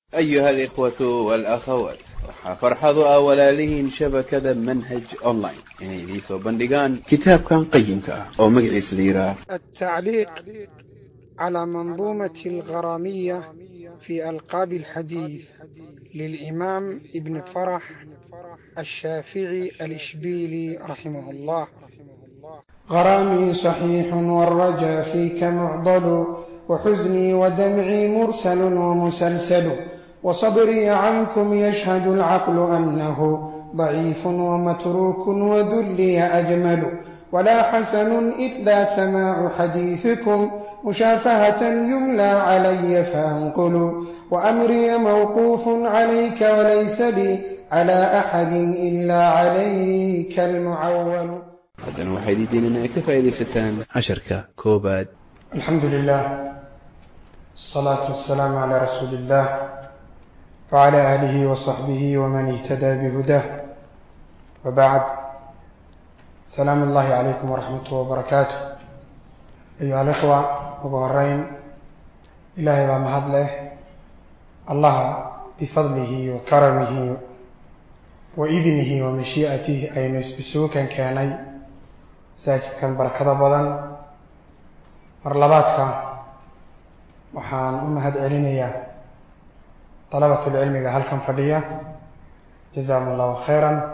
أيها الإخوة والأخوات فرحضوا أولالهم شبكة منهج أونلاين يعني بندقان كتاب كان قيم أو مقعيس ليرة التعليق على منظومة الغرامية في ألقاب الحديث للإمام ابن فرح الشافعي الإشبيلي رحمه الله. غرامي صحيح والرجا فيك معضل، وحزني ودمعي مرسل ومسلسل، وصبري عنكم يشهد العقل أنه ضعيف ومتروك وذلي أجمل، ولا حسن إلا سماع حديثكم مشافهة يملى علي فأنقل، وأمري موقوف عليك وليس لي على أحد إلا عليك المعول. هذا وحيد ديننا كفى إذا ستان عشركة كوباد. الحمد لله، الصلاة والسلام على رسول الله وعلى آله وصحبه ومن اهتدى بهداه، وبعد. سلام الله عليكم ورحمة وبركاته. أيها الإخوة وبهرين، إلهي ومهد له الله بفضله وكرمه وإذنه ومشيئته أي نسبسوك كاني ساجد كان بركة بدن مرلباتك وحان أمهد علينيا طلبة العلم هل كان فدية جزاهم الله خيرا.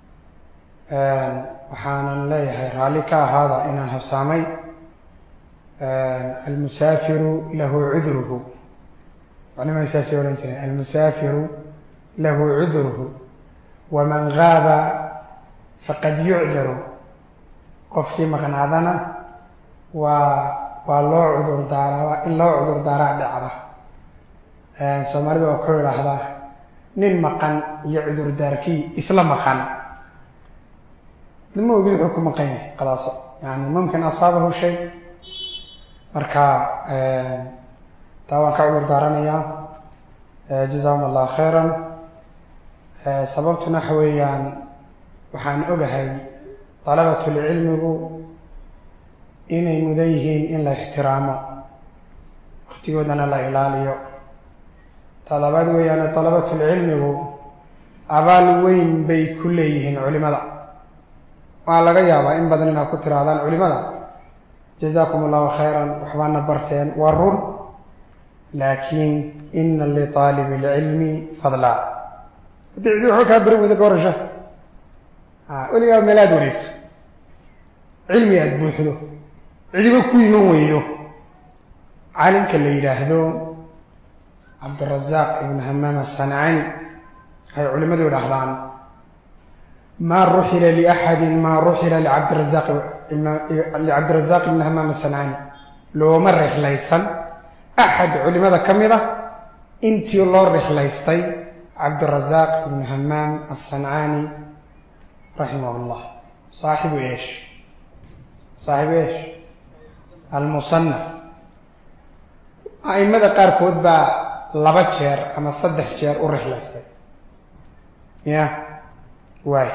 وحان ليه رالك هذا إن هبسامي المسافر له عذره، وعلما يساسي ولنتني المسافر له عذره ومن غاب فقد يعذر. قفكي مقنعدنا ولو عذر دارا إن لو عذر دارا دعوة سوماليdu waa ku yiraahdaa nin maqan iyo cudur daarkii isla maqan lama ogi wuxuu ku maqan yahay qadaas yani mumkin asaabahu shay marka taa ka cudur daaranaya jazaahum allah khairan. sababtuna xawayaan waxaan ogahay talabatul ilmigu inay mudan yihiin in la ixtiraamo waqtigoodana la ilaaliyo. talabaad weeyaan talabatul ilmigu abaal weyn bay ku leeyihiin culimada. waa laga yaabaa in badan inaad ku tiraadaan culimada jazaakumullahu khayran waxbaana barteen waa run, laakiin inna li taalibil ilmi fadla. haddii wuxuu kaa bari wada ka warasha weligaa meelaad wareegto cilmi aad buuxdo cidiba ku iman weydo caalimka la yidhaahdo عبد الرزاق ابن همام الصنعاني هاي علماء الأحضان ما رحل لأحد ما رحل لعبد الرزاق ابن همام الصنعاني لو مرح ليسن أحد علماء كمذا انتي الله رح ليستي عبد الرزاق ابن همام الصنعاني رحمه الله. صاحب إيش؟ صاحب إيش؟ المصنف. أي ماذا قال كتبه laba jeer ama saddex jeer u rixlaystay ya waay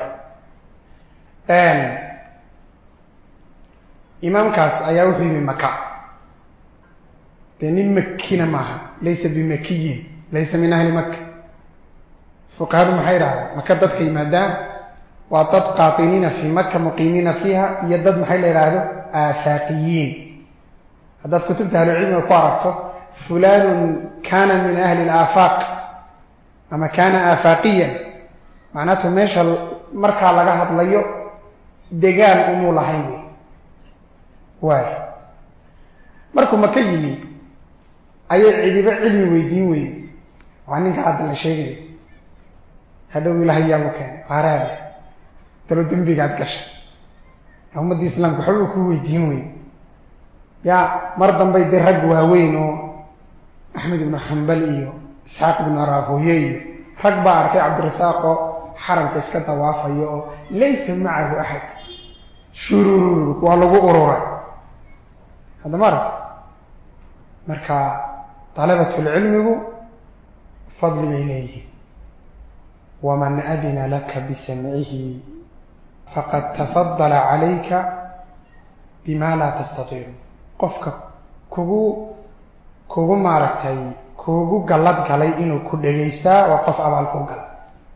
imaamkaas ayaa wuxuu yimi maka dee nin makina maaha laysa bimakiyin laysa min ahli maka. fuqahadu maxay idhahdaan maka dadka yimaadaan waa dad qaatiniina fi maka muqiimiina fiiha iyo dad maxay la yidhaahdo aafaaqiyiin. haddaad kutubta ahlucilmiga ku aragto فلان كان من أهل الآفاق أما كان آفاقيا معناته ماشى مركا لغاها طليو دقان أمو لحيني واي مركو مكيني أي عذباء علمي ويدين ويدي وعنك هذا الشيء هذا إلهي مكان عرابي تلو دنبي قاعد كش هم دي إسلام كحلوك ويدين ويدي يا مرضا بيدي رقوها وينو أحمد بن حنبل إيو إسحاق بن راهويه رقبة أركي عبد الرزاق حرم كيسكا توافيه ليس معه أحد شرور ولو أرورا. هذا مرض مركا طلبة العلم فضل إليه ومن أذن لك بسمعه فقد تفضل عليك بما لا تستطيع. قفك كوغو maaragtay ku kuugu gallad galay inuu ku dhegaystaa waa qof abaal kuu galay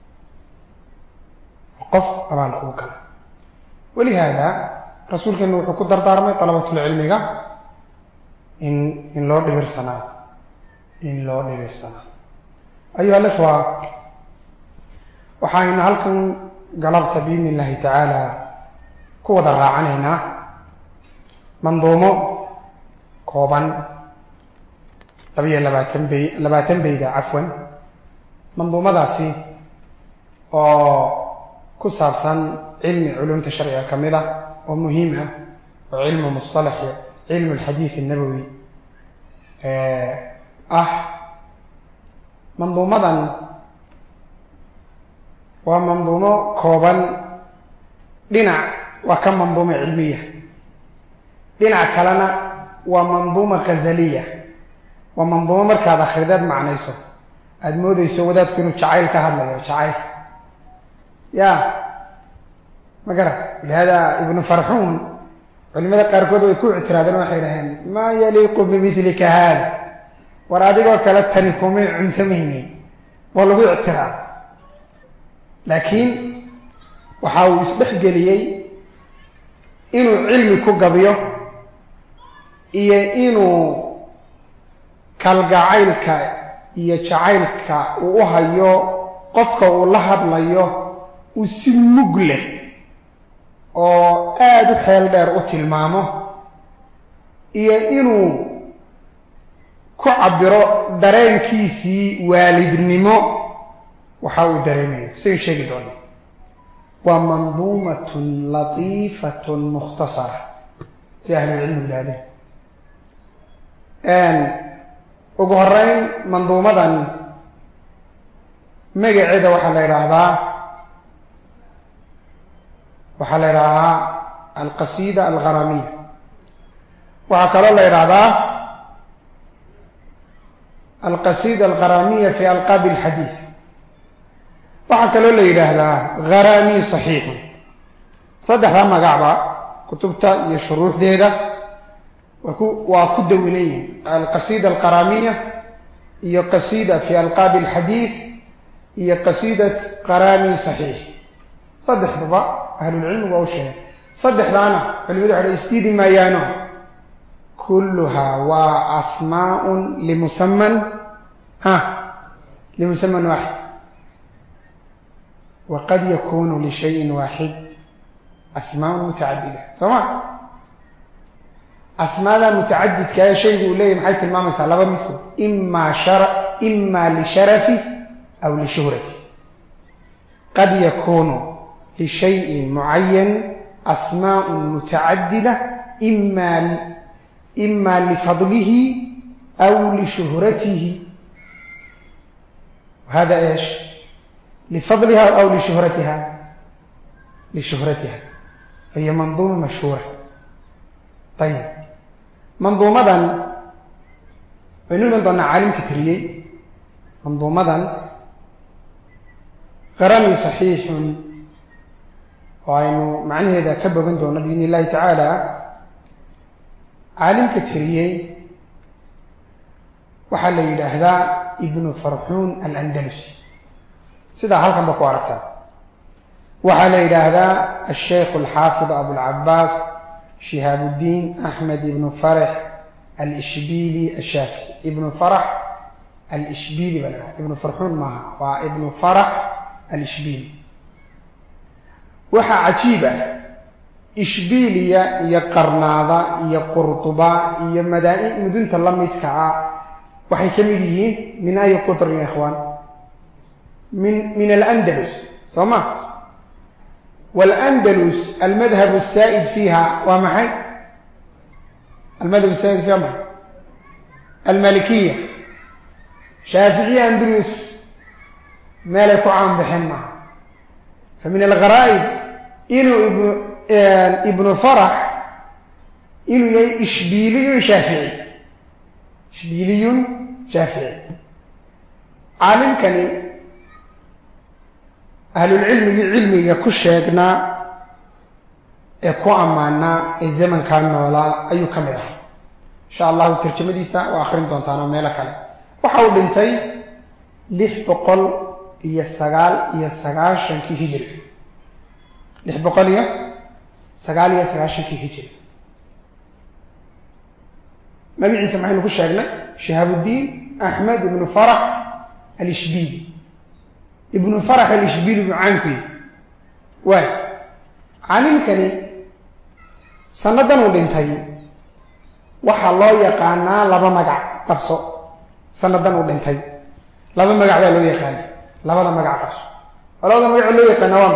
walihaada rasuulkeenu wuxuu ku dardaarmay talabatul cilmiga in loo dhibirsanaa ayuha alikhwa waxaynu halkan galabta biidni illahi tacaala ku wada raacanaynaa manduumo kooban 22 bayda cafwan manduumadaasi oo ku saabsan cilmi culumta sharciga ka mid ah oo muhiim ah oo cilmu mustalax cilmu alxadiid annabawi manduumadan waa manduumo kooban dhinac waa ka manduumo cilmiya dhinac kalena waa manduuma ghazaliya waa manduumo markaad akhrideed macnayso aada moodayso wadaadku inuu jacayl ka hadlayo jacayl ya ma garat lihaada ibnu farxuun culimada qaarkood way ku ictiraadeen waxay dhaheen maa yaliiqu bimidlika haada war adigoo kale tani kumay cuntamaynin waa lagu ictiraada laakiin waxa uu isdhexgeliyey inuu cilmi ku gabiyo iyo inuu kalgacaylka iyo jacaylka uu u hayo qofka uu la hadlayo uu si mug leh oo aada u xeel dheer u tilmaamo iyo inuu ku cabiro dareenkiisii waalidnimo waxa uu dareemayo saynu sheegi doona waa manduumatun latiifatun mukhtasara si ahlulcilmi yidhahdeen ugu horeyn manduumadan magaceeda waxaa la yidhaahdaa alqasida algharamiya waxaa kaloo la yidhaahdaa alqasida algharamiya fi alqaabi alxadiid waxaa kaloo la yidhaahdaa gharami saxiixun saddexdaa magacba kutubta iyo shuruuxdeeda waa ku dawinayin alqasida algharamiya iyo qasida fi alqaabi alxadiid iyo qasidat gharami saxiix saddexduba ahlulcilmi waa u sheegay saddexdaana culimadu waxay istiidi maayaano kulluhaa waa asmaaun limusaman waaxid waqad yakunu lishayin waaxid asmaaun mutacadida soo ma asmaada mutacadidka ee shaygu uu leeyahy maxay tilmaamaysaa laba midkood ima lisharafi aw lishuhrati qad yakunu lishayin mucayan asmaaء mutacadida ima lifadlihi aw lishuhratihi hada ايش lifadliha aw lishuhratiha fahiy manduuma mashhuura ayib manduumadan waynu iman doonaa caalimka tiriyey manduumadan gharami saxiixun oo aynu macnaheeda ka bogan doono biidni illahi tacaala caalimka tiriyey waxaa la yidhaahdaa ibnu farxuun alandalusi sidaa halkan ba ku aragtaa waxaa la yidhaahdaa asheikh alxaafid abulcabaas shihaabudiin axmed ibnu farax alishbili ashaafici ibnu farax alishbili baa la dhaha ibnu farxuun maaha waa ibnu farax alishbili waxaa cajiib ah ishbiliya iyo qarnaada iyo qurduba iyo mudunta la midka ah waxay ka mid yihiin min ay qutrin ya ikhwaan min alandalus soo ma walandalus almadhab الsaa'id fiiha waa maxay almadhab الsaa'id fiiha maxay almalikiya shaaficiya andalus meelay ku caan baxeen maaha famin algharaa'ib inuu ibnu farax inuu yahay ishbiliyun shaafici caalimkani ahlulcilmigii cilmiga ku sheegnaa ee ku ammaanaa ee zamankaa noolaa ayuu ka mid ahaa insha allahu tarjamadiisa waa akhrin doontaan oo meelo kale waxa uu dhintay 699 hijri 699 hijri magaciisa maxaynu ku sheegnay Shihabuddin Ahmad ibn Farah al-Ishbili ibn Farah al-Ishbili mucaanku waay caalimkani sanadan uu dhintay waxa loo yaqaanaa laba magac qabso sanadan uu dhintay laba magac baa loo yaqaanaa labada magac qabso labada magac loo yaqaanaa waa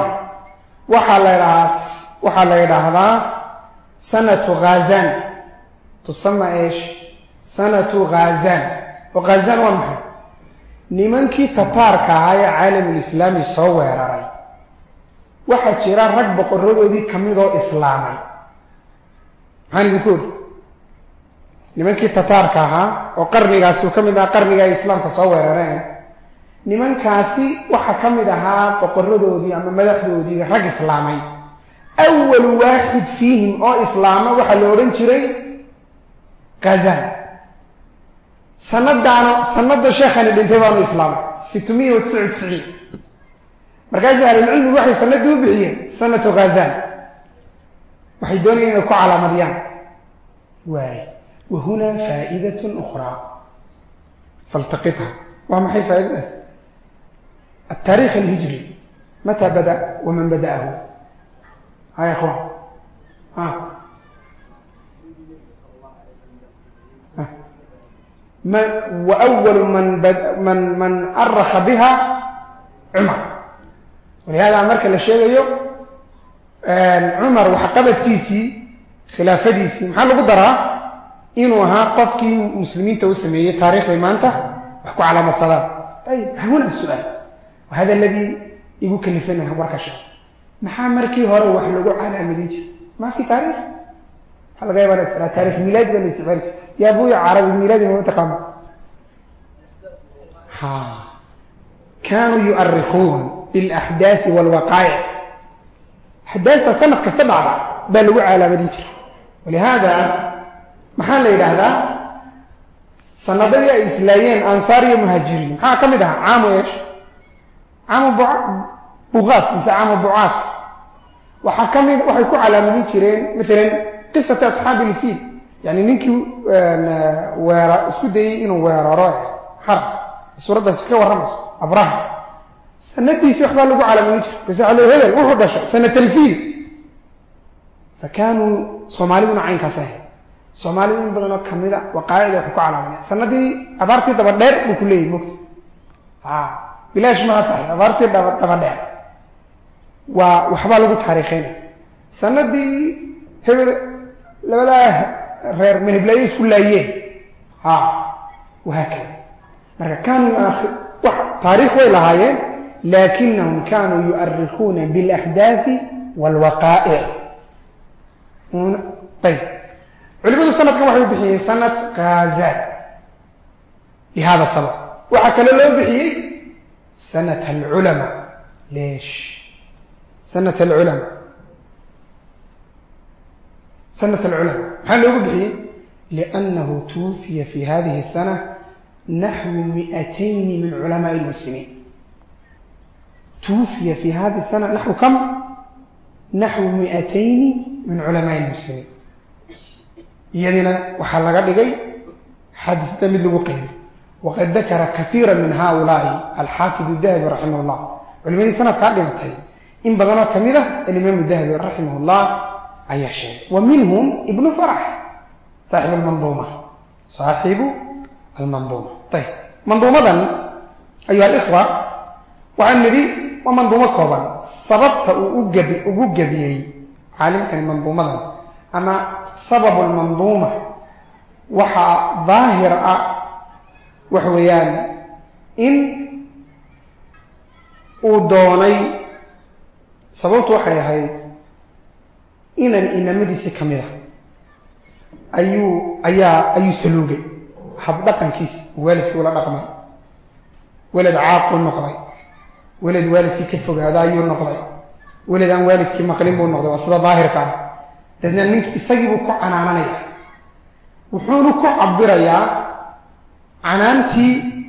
waxa la yiraahdaa sanatu Ghazan tusamma ايش sanatu Ghazan وغازان waa maxay nimankii tataarka ahaa ee caalamul islaami soo weeraray waxa jira rag boqoradoodii kamid oo islaamay maxaan idinku ogi nimankii tataarka ahaa oo qarnigaasi kamid ah qarniga islaamka soo weerareen nimankaasi waxa kamid ahaa boqoradoodii ama madaxdoodii rag islaamay awwal waahid fiihim oo islaama waxa la oran jiray Ghazan sanada sheekhani dhintay baa islaamay 699 markaas cilmigu waxay sanadii u bixiyeen sanatu Ghazan waxay doonayeen inay ku calaamadiyaan waay وهنا فائدة أخرى فالتقطها وما هي فائدة التاريخ الهجري متى بدأ ومن بدأه ها يا أخوان وأول من أرخ بها عمر ولهذا أمرك الشيء عمر وحقبت كيسي خلافتيسي محل قدرها إنه ها قفكي مسلمين توسمية تاريخ لمانته وحكوا على مصادر طيب هنا السؤال وهذا الذي يقول كلفنا وركشة محامركي هرو وحلقوا على مدينة ما في تاريخ هل غير ولا تاريخ ميلادي ولا استعماري يا ابوي عربي ميلادي ما تقام كانوا يؤرخون بالأحداث والوقائع أحداث سنة كستبعد بلغوا على مدينة ولهذا محل إلى هذا سنضيع إسلاميين أنصاري مهاجرين كم ده عام إيش عام بغاث مثل عام بعاث وحيكون على مدينة مثلا قصة أصحاب الفيل يعني نينكي اسكو داي انه ويراراه حرق الصوره ده سكه ورمس ابراهيم سنتي في اخبار لو على مدينة بس على هذا وهو دش سنه الفيل فكانوا صوماليين عين كاسه صوماليين بدنا كميدا وقاعده ku calaamadeen sanadii abaartii daba dheer uu ku leeyay mugti bilaash ma sax abaartii daba dheer waxba lagu taariikheeyay sanadii hebel labada reer min iblaay isku laayeen وهكذا marka كانوا taariikh way lahaayeen لكنهم كانوا يؤرخون بالأحداث والوقائع طيب علماء السنة كما حيو بحيين سنة غازان لهذا السبب وحكى له بحيين سنة العلماء ليش سنة العلماء سنة العلماء هل له بحيين لأنه توفي في هذه السنة نحو 200 من علماء المسلمين توفي في هذه السنة نحو كم؟ نحو 200 من علماء المسلمين يدنا وحلقة لغي حدث تمد لغقين وقد ذكر كثيرا من هؤلاء الحافظ الذهبي رحمه الله علماء السنة قادمتين إن بدنا كميدة الإمام الذهبي رحمه الله أي شيء ومنهم ابن فرح صاحب المنظومة صاحب المنظومة طيب منظومة أيها الإخوة وعن نبي ومنظومة كوبا سببت أقوجبي عالم كان منظومة أما سبب المنظومة وحا ظاهر وحويان إن أدوني سببت وحي هاي إن مديسي كاميرا أيو سلوغي حبدقا كيس والد ولا رقمي ولد عاق النقضي والد في كفه هذا أيو النقضي ولد أن والد كما قلنبه النقضي وصلا ظاهر كان dadna ninka isagiibu ku canaananaya wuxuuna ku cabiraya canaantii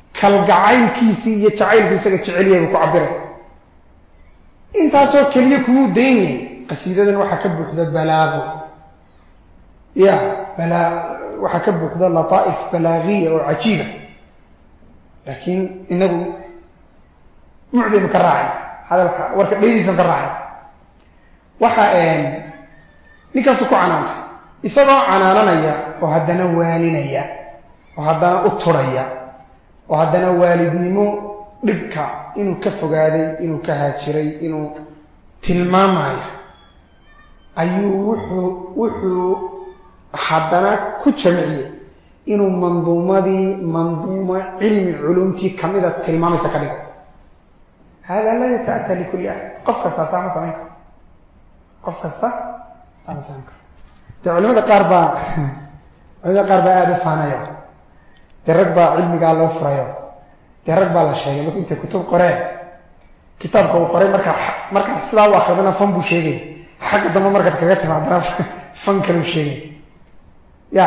kalgacaylkiisii iyo jacaylku isaga jecelyahay buu ku cabiray intaasoo keliya kumuu daynay qasiidadan waxaa ka buuxda balaago ya waxaa ka buuxda lataa'if balaagiya oo cajiiba laakiin inagu mucdaynu ka raacay hadalka warka dhaydiisan ka raacay waxa ninkaasu ku canaantay isagoo canaananaya oo haddana waaninaya oo haddana u turaya oo haddana waalidnimo dhibka inuu ka fogaaday inuu ka haajiray inuu tilmaamayo ayuu wuxuu haddana ku jamciyey inuu manduumo cilmi culumtii kamida tilmaamaysa ka dhigo hada laa yata'ataa likulli axad qof kasta saama samayn karo qof kasta saama samayn karo dee culimada qaar baa aada u faanayo dee rag baa cilmigaa loo furayo dee rag baa la sheegay marku intay kutub qoreen kitaabka uu qoray markaa sidaa u akridana fan buu sheegay xagga dambe markaad kaga timaadana fan kaluu sheegay ya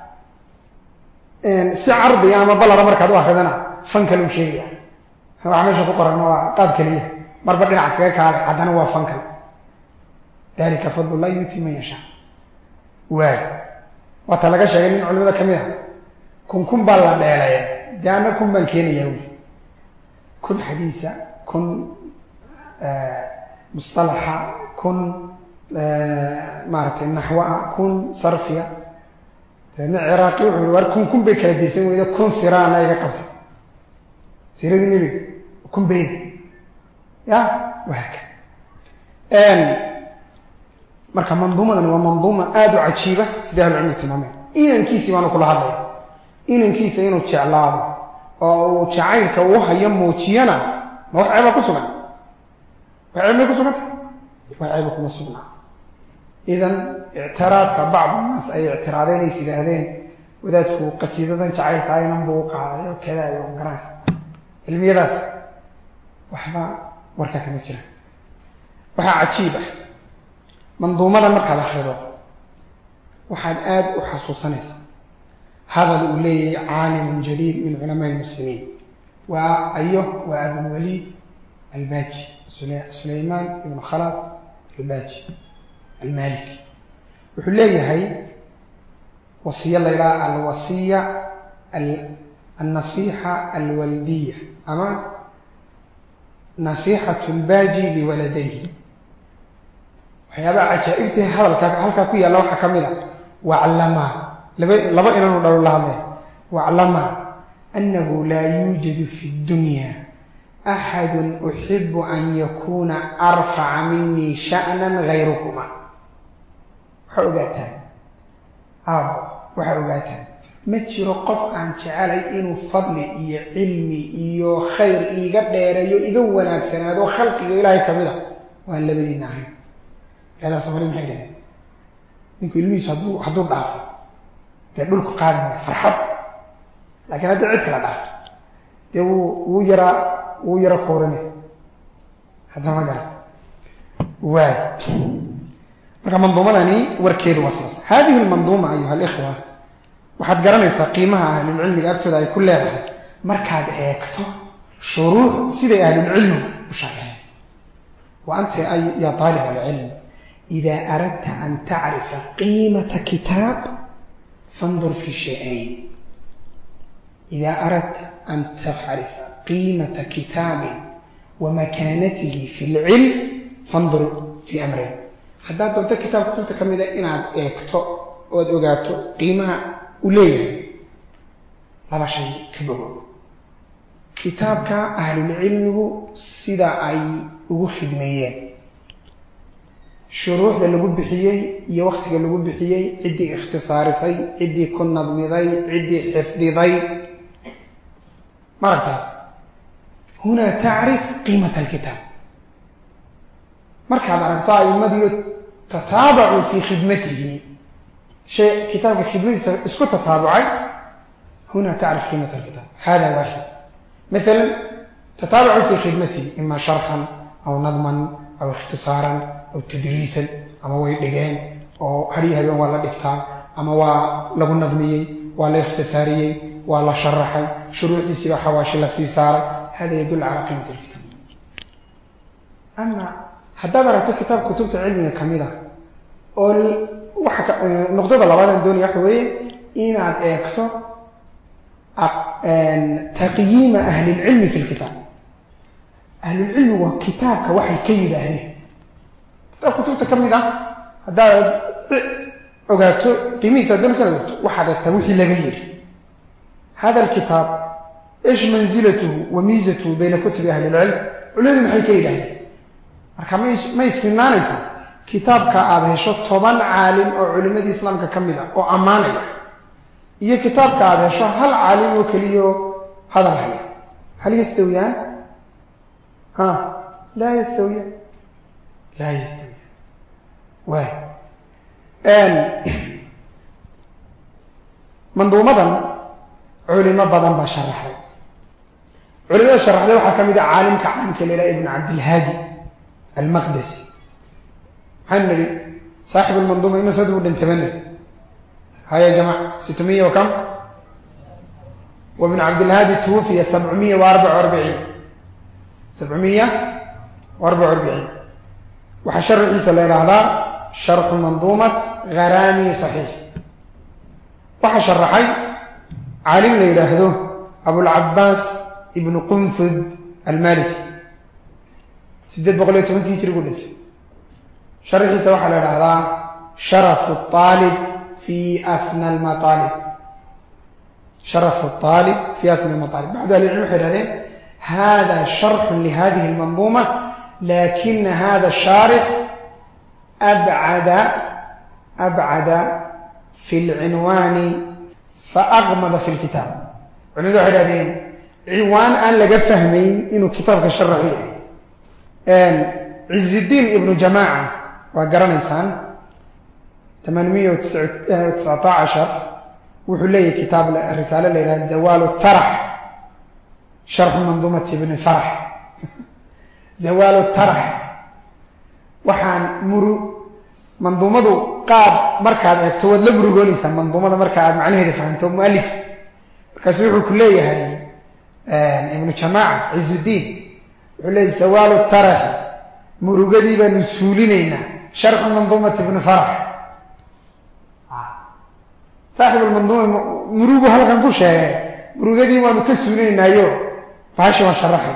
si cardiga ama balara markaad u akridana fan kaluu sheegaya waxa meesha ku qoranna waa qaab keliya marba dhinaca kaga kaale haddana waa fan kale dalika fadlullah yuuti man yashaa waay waata laga sheegay nin culimada ka mid a kun baa la dheelaya dee ana kun baan keenayaa wi kun xadiisa kun mustalaxa kun maaragtay naxwaha kun sarfiya dabeedna ciraaqi wuxuu yihi war kun bay kala daysan weyda kun siraana iga qabta siradii nebiga kun bayda ya wahaaka marka manduumadani waa manduuma aada u cajiiba sida ahlucilmigu tilmaameen inankiisii baanu kula hadlaya inankiisa inuu jeclaado oo uu jacaylka uu hayo muujiyana ma wax ceeba ku sugan wax ceeb may ku suganta wax ceeba kuma sugnaa idan ictiraadka bacdu naas ay ictiraadeen ay sidaahdeen wadaadku qasiidadan jacaylka aynan buu u qaaday oo kada iyo garaas cilmiyadaas waxba warka kama jira waxaa cajiib ah manduumadan markaad akhrido waxaad aada u xasuusanaysaa hadal uu leeyahay caalimun jaliil min culamaa lmuslimiin waa abulwaliid albaaji sulaymaan ibnu khalaf albaaji almaliki wuxuu leeyahay wasiya la yidhaha alwasiya alnasiixa alwaldiya ama nasiixatu lbaaji liwaladayhi waxyaabaha cajaa'ibtee hadalka halkaa ku yaalla waxaa ka mid a waclamaa laba inanu dhalo la hadlay waclamaa annahu laa yuujadu fi dunya axadu uxibu an yakuuna arfaca minii sha'nan gayrukuma waxaa ogaataan ma jiro qof aan jecelay inuu fadli iyo cilmi iyo khayr iiga dheereeyo iga wanaagsanaado khalqiga ilaahay ka mid a waan labadiina ahayn leedaa soomali maxay dhaheen ninku ilmihiisu hadduu dhaafo dee dhulku qaadi maayo farxad laakiin haddii cid kala dhaafto dee wuu yara koorinay hadda ma garata waay marka manduumadani warkeedu waa sidaas hadihi lmanduuma ayuha alikhwa waxaad garanaysaa qiimaha ahlulcilmiga agtooda ay ku leedahay markaad eegto shuruux siday ahlulcilmigu u shaqeeyeen wa anta ya aalib alcilm ida aradta an tacrifa qiimata kitaab fandur fi shayayn ida aradta an tacrifa qiimata kitaabin wa makaanatihi fi lcilm fandur fi amrayn haddaad doonto kitaab kutubta ka mida inaad eegto ood ogaato qiimaha uu leeyahay laba shay ka bogo kitaabka ahlulcilmigu sida ay ugu khidmeeyeen shuruuxda lagu bixiyey iyo waktiga lagu bixiyey ciddii ikhtisaarisay ciddii ku nadmiday ciddii xifdiday maaragtaa hunaa tacrif qiimata alkitaab markaad aragto aimadiiyo tataabacuu fii khidmatihi shay kitaabka khidmadiisa isku tataabucay hunaa tacrif qiimata alkitaab hada waaxid مثلا تتابعوا في خدمته إما شرحا أو نظما أو اختصارا أو تدريسا أما ويدقين أو هريها بيوم ولا دكتان أما لغو نظمي ولا اختصاري ولا شرحي شروحي سبا حواشي لسيسار هذا يدل على قيمة الكتاب. أما حتى درت كتاب كتبت علمية كاملة نقطة اللبادة الدنيا حوي إن أكثر تقييم أهل العلم في الكتاب. أهل العلم وكتاب كوحي كيد أهله كتاب كتبت كاملة هذا أقعدت قيميسة دون سنة وحد التوحي لغير هذا الكتاب إيش منزلته وميزته بين كتب أهل العلم ولذي محي كيد أهله marka ma isinaanaysa kitaabka aad hesho 10 caalim oo culimada islaamka kamid ah oo amaanaya iyo kitaabka aad hesho hal caalim oo kaliyo hadal haya hal yastawiyan la yastawiyan way manduumadan culimo badan ba sharaxay culimada sharaxday waxa kamid ah caalimka caanka leeyahay ibn abd al-hadi المقدسي حنري صاحب المنظومة ما سدوا لنتمنى هاي يا جماعة 600 وكم وابن عبد الهادي توفي 744 وحشر عيسى هذا شرح منظومة غرامي صحيح وحشر حي عالم ليلهده أبو العباس ابن قنفذ المالكي 618 هجري قلت شرح سواح هذا شرف الطالب في أثنى المطالب شرف الطالب في أثنى المطالب بعد العلم حدثين هذا شرح لهذه المنظومة لكن هذا الشارح أبعد في العنوان فأغمض في الكتاب عنده حدثين عنوان أن لقى فهمين إنه كتاب كشرح فيه عز الدين ابن جماعة وقرن إنسان 819 وحلي كتاب الرسالة إلى زوال الطرح شرح منظومة ابن فرح زوال الطرح وحان منظومة قاب مركز اكتواد لبرو قوليسا منظومة مركز معنى هذا فهمته مؤلف كسوحه كلية هاي ابن جماعة عز الدين وحلي زوال الطرح مرقدي بنسولينينا شرح منظومة ابن فرح صاحب المنظومة مروقه هل كنقوش مرقدي ونكسولينينا يو باشا ما شرحنا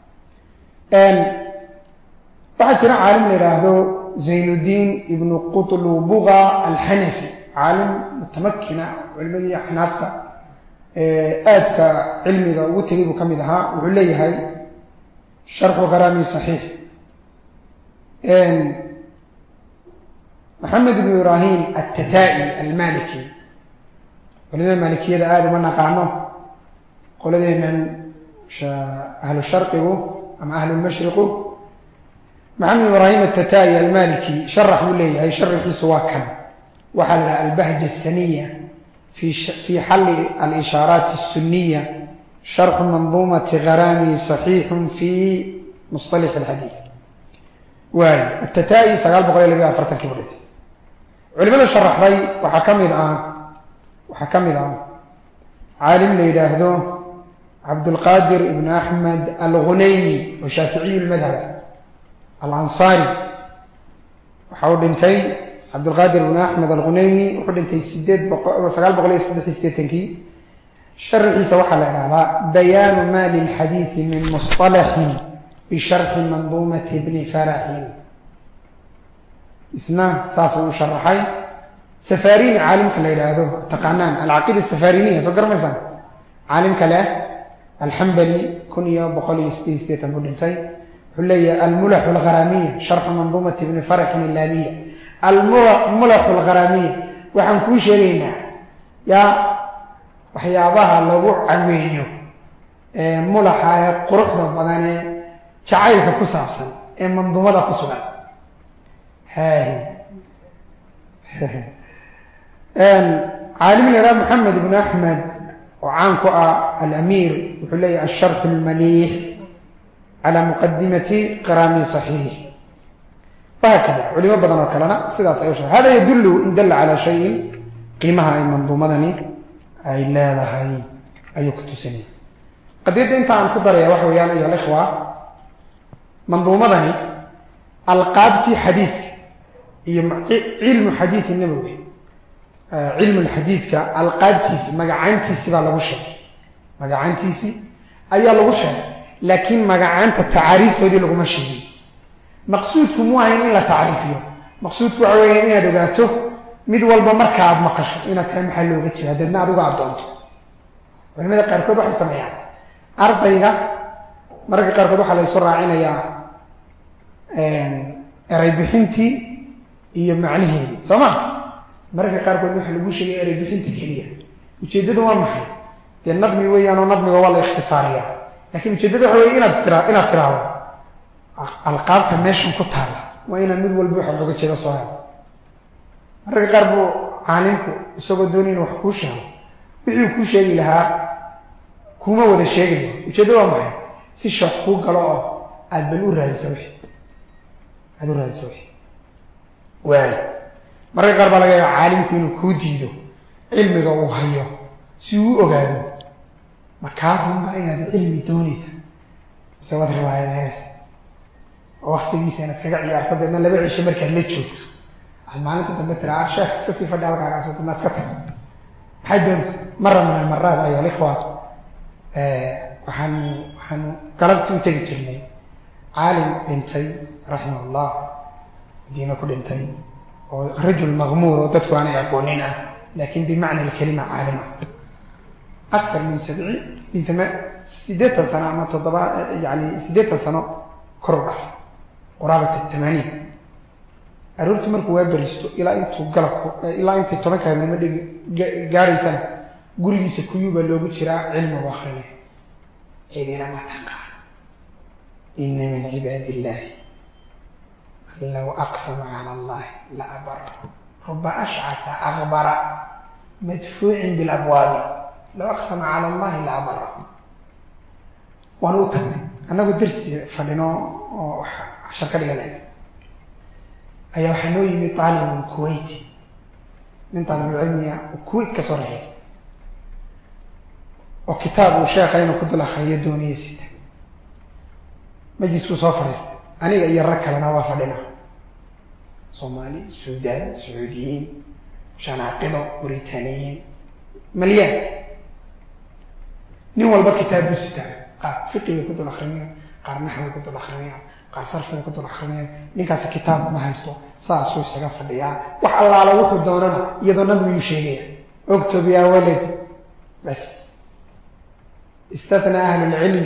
بعد جرى عالم لراهدو زين الدين ابن قطلبغة الحنفي عالم متمكن علمي حنافته آدك علمي وتريب كمدها وحلي هاي شرح غرامي صحيح محمد بن إبراهيم التتائي المالكي ولذا المالكية هذا آدم نقعنه قل من أهل الشرق أم أهل المشرق محمد بن إبراهيم التتائي المالكي شرح لي أي شرح سواكا وحل البهجة السنية في حل الإشارات السنية شرح منظومة غرامي صحيح في مصطلح الحديث والتتائي سقال بقول اللي بيها فرتن كبرت علماء شرح لي وحكم الآن عالم لي يداهدوه عبد القادر ابن أحمد الغنيمي وشافعي المذهب الأنصاري وحاول انتي عبد القادر ابن أحمد الغنيمي وحاول انتي سقال بقول يسدد استيتنكي شرحي سوحل على بيان ما للحديث من مصطلح بشرح منظومة ابن فرح اسمه ساس وشرحي سفارين عالم كلا هذا تقعنان العقيدة السفارينية سوكر مثلا عالم كلا الحنبلي كنيا بقول يستيتن بولنتي حلي الملح الغرامية شرح منظومة ابن فرح اللامية الملح الغرامية وحنكون شرينا يا waxyaabaha lagu caweeyo mulaxa quruxda badan ee jacaylka ku saabsan ee manduumada ku sugan عالم لنا محمد بن أحمد وعنكو الأمير وحلي الشرح المليح على مقدمة قرامي صحيح وهكذا علماء بدنا وكلنا سيداس أيوشا هذا يدل إن دل على شيء قيمها المنظومة أي لا لهي ayuu ku tusinaya qadiyadda inta aan ku daraya waxa weeyaan ayaa ikhwa manduumadani alqaabtii xadiiska iyo cilmu xadiisi nabawi cilmu xadiiska alqaabtiisi magacaantiisi baa lagu sheegay magacaantiisi ayaa lagu sheegay laakiin magacaanta tacaariiftoodii laguma sheegin maqsuudku mu ahayn in la tacriifiyo maqsuudku waxa weeye inaad ogaato mid walba marka aad maqasho inaad kala maxaa looga jeeda dadna adigu aad doonto culimada qaarkood waxay sameeyaan ardayga mararka qaarkood waxaa la isu raacinayaa eray bixintii iyo macnaheedii soo ma mararka qaarkood waxaa lagu sheegay eray bixinta keliya ujeeddadu waa maxay dee nadmi weeyaan oo nadmiga waa la ikhtisaariyaa laakiin ujeeddada waxa weeye inaad tiraahdo alqaabta meeshan ku taala waa inaad mid walba waxa looga jeedo soo helo mararka qaar buu caalimku isagoo doonayn wax kuu sheego wixii kuu sheegi lahaa kuma wada sheegayo ujeeddada waa maxay si shooq kuu galo oo aad bal u raadisa wixii waayo mararka qaar baa laga yaaba caalimku inuu kuu diido cilmiga uu hayo si uu ogaado makaa runbaa inaad cilmi doonaysa mise waad riwaayadeynaysa oo waktigiisa inaad kaga ciyaarto deedna laba cisho markaad la joogto aad maalinta dambe tiraa sheekh iska sii fadhi halkaagaasoo dadna iska tag maxay doonaysa mara min almaraad ayo alikhwa waxaan galabtii u tegi jirnay caalim dhintay raximahullah madiina ku dhintay oo rajul maqmuur oo dadku aanay aqoonin ah laakiin bimacna alkalima caalim ah akthar min 8 sano ama 7 yani 8 sano kor u dhaaf quraabata 80 aroortii markuu waa baristo ilaa intay 10 habeenimo gaaraysana gurigiisa kuyuuba loogu jiraa cilmigu akrinay cidina ma taqaan inna min cibaadi illaahi man law aqsama cala allahi la abara ruba ashcata akbara madfuucin bilabwaabi law aqsama cala allahi la abara waan u tagnay annagoo darsi fadhino oo cashar ka dhiganayna ayaa waxaa noo yimi taalibun kuwayti nin taalibulcilmiya oo kuwayt ka soo raxaystay oo kitaab uu sheekha inuu ku dul akhriyo doonaya sita majliskuu soo fadhiistay aniga iyo rag kalena waa fadhina soomaali suudaan sacuudiyiin shanaaqido muritaaniyiin malyaan nin walba kitaab buu sitaa qaar fiqi bay ku dul akrinayaan qaar naxway ku dul akrinayaan qaar sarfay ku dul akrinayaan ninkaasi kitaab ma haysto saasuu isaga fadhiyaa wax allaala wuxuu doonana iyadoo nadmiyuu sheegaya اكتب يا ولدي بس. استثنى أهل العلم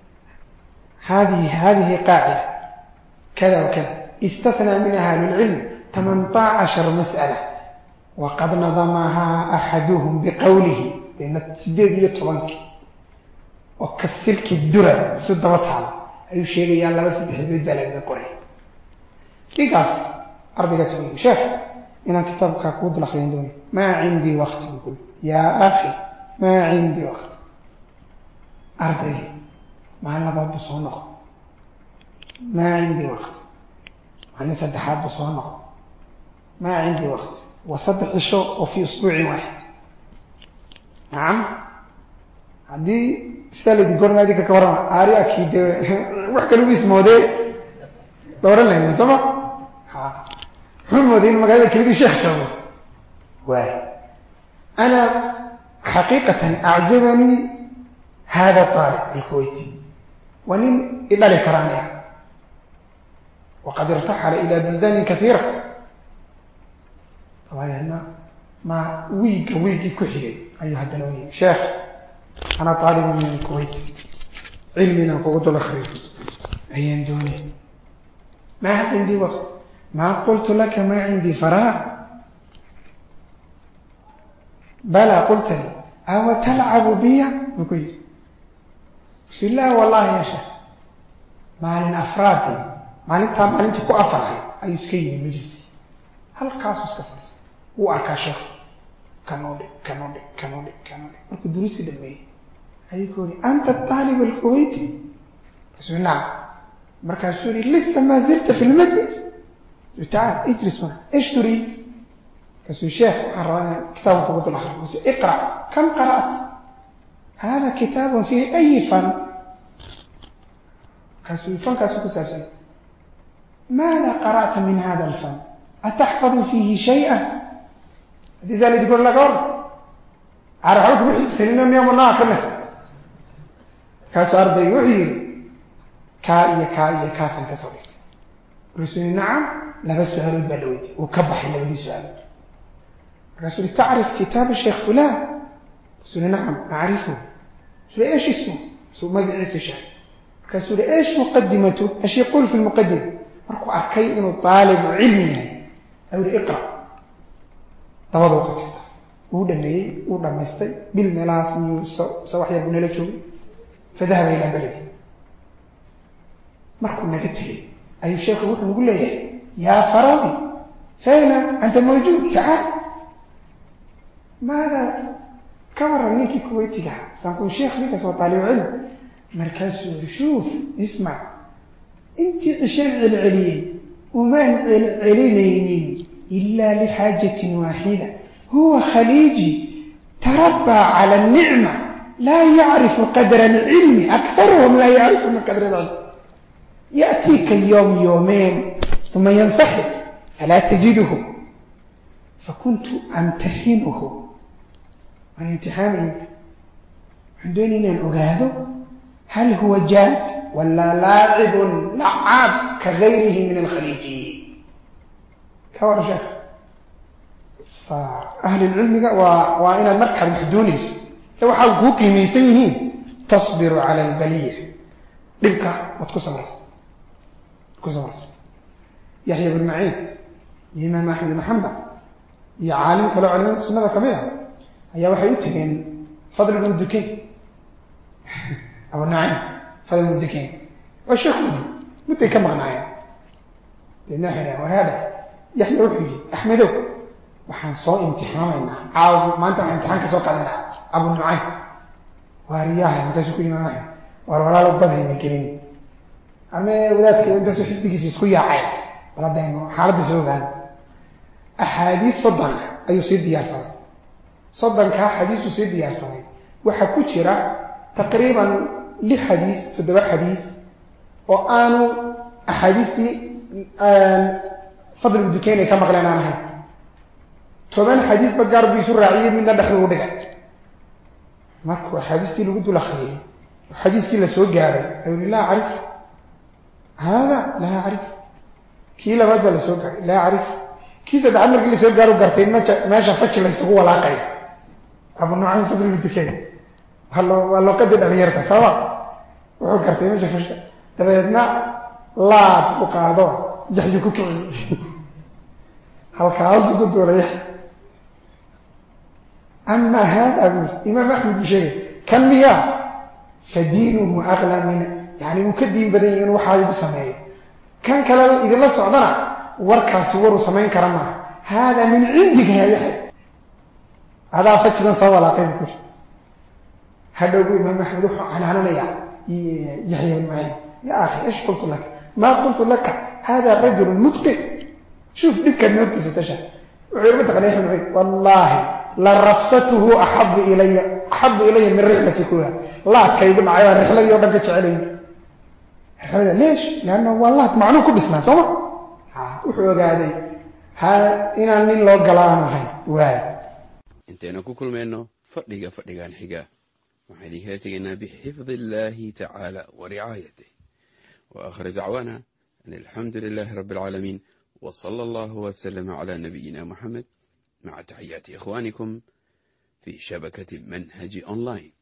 هذه قاعدة كذا وكذا. استثنى من أهل العلم 18 مسألة وقد نظمها أحدهم بقوله لأن السديد يطبنك وكسلك الدرة سودة وطالة أي شيء يلا بس تحبيت بلد القرآن لقاس أرضي قسمي شيخ إن كتابك كود الأخرين دوني ما عندي وقت يقول يا أخي ما عندي وقت أرضي ما أنا بعد بصونق ما عندي وقت أنا سدحات بصونق ما عندي وقت وصدق الشوق وفي أسبوع واحد. نعم هذه استاله دي قرنا دي كورما اري اكيد wax kale wis moode dooran leeyahay sama ha moodin magaalada kaliya sheekho way انا حقيقه اعجبني هذا الطالب الكويتي ومن الى الكرانيه وقد ارتحل الى بلدان كثيره طبعا هنا ما ويجي كحيي ايها الدنوي شيخ أنا طالب من الكويت علمنا قوة الأخرين أين دوني ما عندي وقت ما قلت لك ما عندي فراغ بلى قلت لي أو تلعب بي بقول بسم الله والله يا شيخ ما لن أفرادي ما لن تكو أفراد أي سكيني مجلسي هل كاسوس كفرس وأركا شيخ كانودي markuu durusi dhameeyay ayuu أنت الطالب الكويتي بسم الله مركز سوري لسه ما زلت في المجلس تعال اجلس معنا ايش تريد قال شيخ قرانا كتاب قبض الأخر اقرأ كم قرأت هذا كتاب فيه أي فن فن كاسو كسابسي ماذا قرأت من هذا الفن أتحفظ فيه شيئا لذلك يقول لك أرحوك بحي سنين يوم الله خلص كاسو أرضي يحيي كائية كاسا كسوليت رسولي نعم لبس سؤال بلويتي وكبح لبدي سؤال رسولي تعرف كتاب الشيخ فلان رسولي نعم أعرفه رسولي إيش اسمه رسولي ما قلت شيء رسولي إيش مقدمته إيش يقول في المقدمة أركو أركي إنه طالب علمي أو اقرأ توضع كتاب ودني ودمستي بالملاس سواح يبنى لجو فذهب إلى بلدي مركو نقتل أي شيخ نقول له يا فراوي فينك أنت موجود تعال ماذا كبر منك كويتي لها سنكون شيخ لك سوى طالب علم مركز شوف اسمع انت عشان العلي وما العليين إلا لحاجة واحدة هو خليجي تربى على النعمة لا يعرف قدر العلم أكثرهم لا يعرفون قدر العلم يأتيك يوم يومين ثم ينسحب فلا تجده فكنت أمتحنه عن امتحانه عندني أن أجاهده هل هو جاد ولا لاعب لعاب كغيره من الخليجيين كوار شيخ فأهل العلم وإن المركز محدونيس لو حاول كيميسيين تصبر على البلية لبكا وتكسم رأس يحيى بن معين إمام أحمد محمد يا عالم كلو علماء السنة كمية هي waxay u tageen fadl ibn dukayn abu na'im fadl ibn dukayn wa sheekhu mutay ka maqnaayeen dinaxina wahada yahya wuxuu ahmedo waxaan soo imtixaanaynaa caaw maanta waxaan imtixaan ka soo qaadanaa abu na'im wariyaha markaas ku imaam ahmed war walaalo badayna gelin arme wadaadka inta soo xifdigiisa isku yaacay baladayno xaaladda soo gaan ahadiis soddon ayuu sii diyaarsaday صدق حديث سيد يارسمي waxa ku jira taqriiban 6 xadiis 7 xadiis oo aanu ahadiisi fadl dukayn ka maqlaan ahay 10 xadiis ba gaar biisu raaciyay midna dhaxdu dhigay markuu ahadiistii lagu dul akhriyay xadiiskii la soo gaaray ayuu la arif hada la arif kii labaad la soo gaaray la arif kii saddex markii la soo gaaro gartay meesha fajil la isugu walaaqay أبو نعيم فضل المتكين هلو قد الأميرك سوا وحو كرتي مجا فشك تبعدنا لا تبقى هذا يحيو كي هل كاوز قد وليح أما هذا أبو إمام أحمد بشيء كان مياه فدينه أغلى من يعني مكدين بدين وحاجب سمايه كان كلام إذا الله سعدنا وركا سور سماين كرمه هذا من عندك يا يحيى هذا فتشنا سوى لا قيم كل هذا أبو إمام أحمد أنا يحيى بن معين يا أخي إيش قلت لك ما قلت لك هذا الرجل المتقن شوف لك النوت ستشهد وعرفتك عليه بن معين والله لرفسته أحب إلي من رحلتي كلها لا تكيب معي الرحلة دي ودك تعلم الرحلة ليش لأنه والله معنوه كل بسمه سوا وحوق هذه ها إن من لو قلان هاي واي انتنا كل منه فدغان حيغا waxaan idin kala tegaynaa bixifdi illaahi tacaala wa ricaayatih wa aakhir dacwaana an alxamdu lilaahi rabbi alcaalamiin wa sala allahu wasalama calaa nabiyina muxamed maca taxiyaati ikhwaanikum fi shabakati manhaji online